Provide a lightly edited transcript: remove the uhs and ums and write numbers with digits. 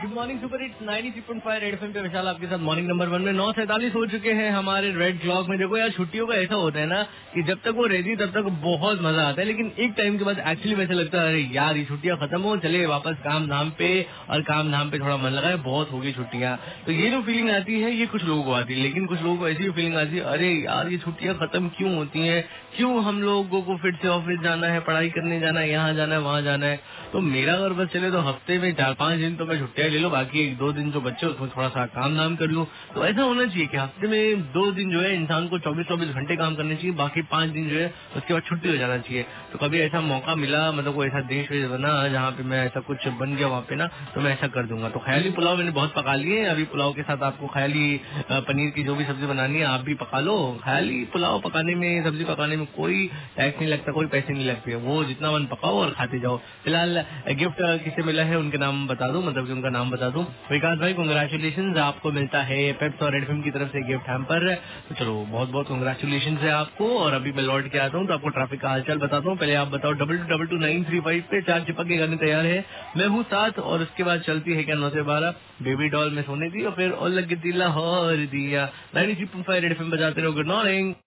Good morning super hits 93.5 Red FM पे विशाल आपके साथ मॉर्निंग नंबर 1 में 9:47 हो चुके हैं हमारे रेड क्लॉक में। देखो यार, छुट्टियों का ऐसा होता है ना कि जब तक वो रहती है तब तक बहुत मजा आता है, लेकिन एक टाइम के बाद एक्चुअली वैसे लगता है अरे यार ये छुट्टियां खत्म हो, चले वापस काम धाम पे, और काम धाम पे थोड़ा मन लगा है, बहुत होगी छुट्टियां। तो ये जो फीलिंग आती है ये कुछ लोगों को आती है, लेकिन कुछ लोगों को ऐसी फीलिंग आती है अरे यार ये छुट्टियां खत्म क्यों होती है, क्यों हम लोगों को फिर से ऑफिस जाना है, पढ़ाई करने जाना है, यहाँ जाना है, वहाँ जाना है। तो मेरा अगर बस चले तो हफ्ते में 4-5 दिन तो मैं छुट्टियां ले लो, बाकी 1-2 दिन जो बच्चे उसमें थोड़ा सा काम धाम कर लूं। तो ऐसा होना चाहिए कि हफ्ते में 2 दिन जो है इंसान को 24-24 घंटे काम करने चाहिए, बाकी 5 दिन जो है उसके बाद छुट्टी हो जाना चाहिए। तो कभी ऐसा मौका मिला, मतलब कोई ऐसा देश वेश बना जहाँ पे मैं ऐसा कुछ बन गया वहाँ पे ना, तो मैं ऐसा कर दूंगा। तो ख्याली पुलाव मैंने बहुत पका लिए, अभी पुलाव के साथ आपको ख्याली पनीर की जो भी सब्जी बनानी है आप भी पका लो। ख्याली पुलाव पकाने में, सब्जी पकाने में कोई टैक्स नहीं लगता, कोई पैसे नहीं लगते, वो जितना मन पकाओ और खाते जाओ। फिलहाल गिफ्ट किसे मिला है उनके नाम बता दूं, मतलब कि उनका नाम बता दूं। विकास भाई कांग्रेचुलेशन, आपको मिलता है पेप्स और रेड एफएम की तरफ से गिफ्ट हैम्पर। तो चलो बहुत बहुत कांग्रेचुलेशन है आपको। और अभी मैं लौट के आता हूँ तो आपको ट्रैफिक का हालचाल बताता हूँ। पहले आप बताओ 22222935 पे 4 चिपक के गाने तैयार है, मैं हूँ साथ, और उसके बाद चलती है क्या 9 से 12 बेबी डॉल में सोने दी, और फिर और लग दिया 93.5 रेड एफएम बजाते रहो। Good morning.